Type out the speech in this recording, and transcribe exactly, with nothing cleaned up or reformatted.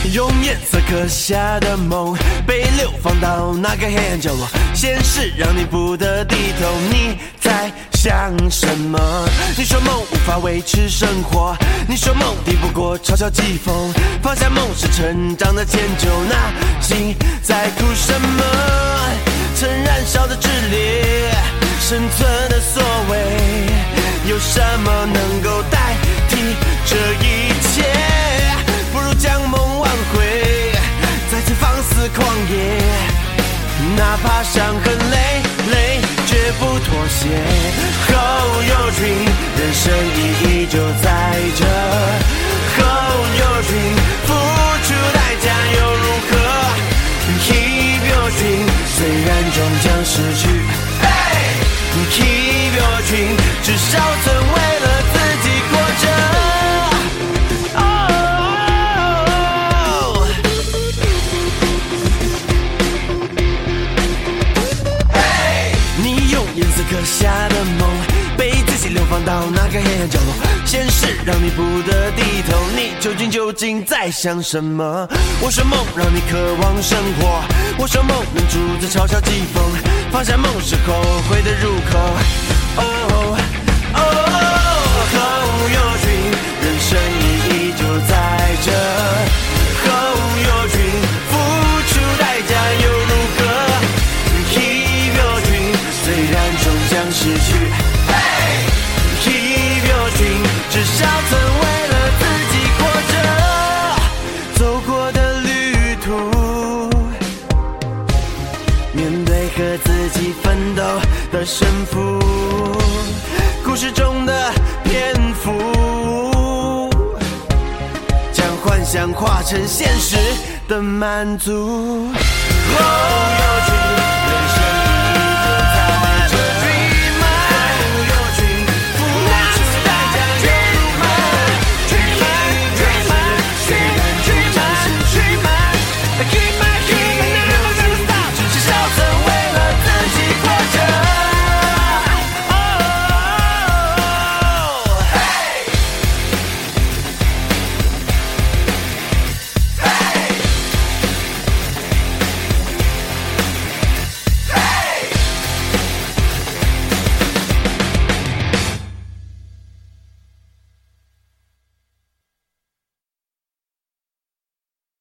用颜色刻下的梦被流放到那个黑暗角落，现实让你不得低头，你在想什么？你说梦无法维持生活，你说梦抵不过嘲笑讥讽，放下梦是成长的迁就，那心在哭什么？曾燃烧的炽烈，生存的所谓，有什么能够代替这一切？不如将梦挽回，再次放肆狂野，哪怕伤痕累累，绝不妥协。Hold your dream， 人生意义就在这。Hold your dream， 付出代价又如何 ？Keep your dream， 虽然终将失去。Hey! Keep your dream， 至少曾为了自己活着。刻下的梦被自己流放到那个黑暗角落，现实让你不得低头，你究竟究竟在想什么？我说梦让你渴望生活，我说梦能主宰嘲笑讥讽，放下梦是后悔的入口。哦哦 Hold your dream， 人生意义就在这。Hold your dream， 付出代价又如何？虽然终将失去 hey! Keep your dream， 至少曾为了自己活着。走过的旅途，面对和自己奋斗的胜负，故事中的篇幅，将幻想化成现实的满足。 Hold your dream，